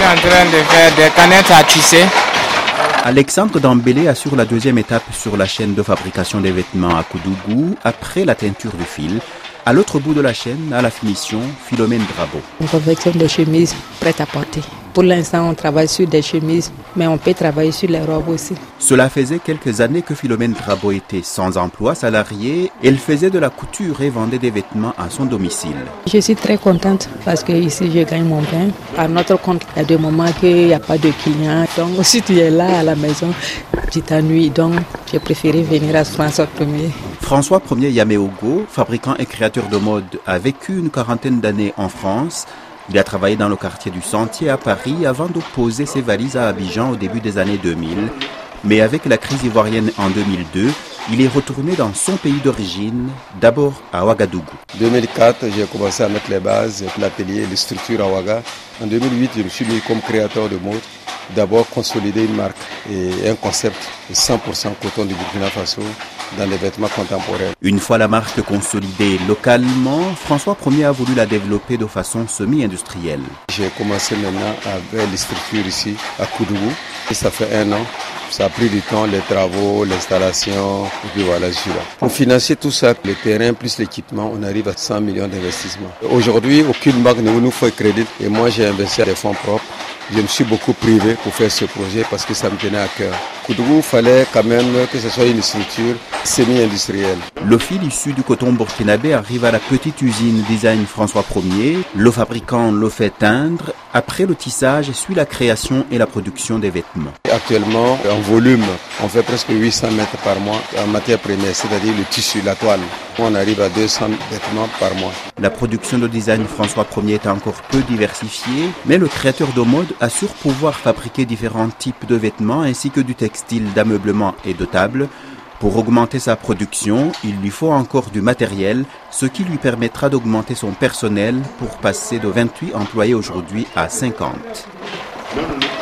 en train de faire des canettes à tisser. Alexandre Dambélé assure la deuxième étape sur la chaîne de fabrication des vêtements à Koudougou, après la teinture du fil. À l'autre bout de la chaîne, à la finition, Philomène Drabo. On confectionne des chemises prêtes à porter. Pour l'instant, on travaille sur des chemises, mais on peut travailler sur les robes aussi. Cela faisait quelques années que Philomène Drabo était sans emploi salarié. Elle faisait de la couture et vendait des vêtements à son domicile. Je suis très contente parce que ici, je gagne mon pain. À notre compte, il y a des moments qu'il n'y a pas de clients. Donc, si tu es là à la maison, tu t'ennuies. Donc, j'ai préféré venir à François Ier. François Ier Yameogo, fabricant et créateur de mode, a vécu une quarantaine d'années en France. Il a travaillé dans le quartier du Sentier à Paris avant de poser ses valises à Abidjan au début des années 2000. Mais avec la crise ivoirienne en 2002, il est retourné dans son pays d'origine, d'abord à Ouagadougou. En 2004, j'ai commencé à mettre les bases, l'atelier, les structures à Ouaga. En 2008, je me suis mis comme créateur de mode. D'abord consolider une marque et un concept de 100% coton du Burkina Faso dans les vêtements contemporains. Une fois la marque consolidée localement, François Ier a voulu la développer de façon semi-industrielle. J'ai commencé maintenant avec les structures ici à Koudougou. Et ça fait 1 an. Ça a pris du temps, les travaux, l'installation, et puis voilà, je suis là. Pour financer tout ça, le terrain plus l'équipement, on arrive à 100 millions d'investissements. Aujourd'hui, aucune banque ne nous fait crédit et moi j'ai investi à des fonds propres. Je me suis beaucoup privé pour faire ce projet parce que ça me tenait à cœur. Koudougou, il fallait quand même que ce soit une structure semi-industrielle. Le fil issu du coton burkinabé arrive à la petite usine Design François Ier. Le fabricant le fait teindre. Après le tissage, suit la création et la production des vêtements. Actuellement, en volume, on fait presque 800 mètres par mois en matière première, c'est-à-dire le tissu, la toile. On arrive à 200 vêtements par mois. La production de Design François Ier est encore peu diversifiée, mais le créateur de mode assure pouvoir fabriquer différents types de vêtements ainsi que du textile d'ameublement et de table. Pour augmenter sa production, il lui faut encore du matériel, ce qui lui permettra d'augmenter son personnel pour passer de 28 employés aujourd'hui à 50.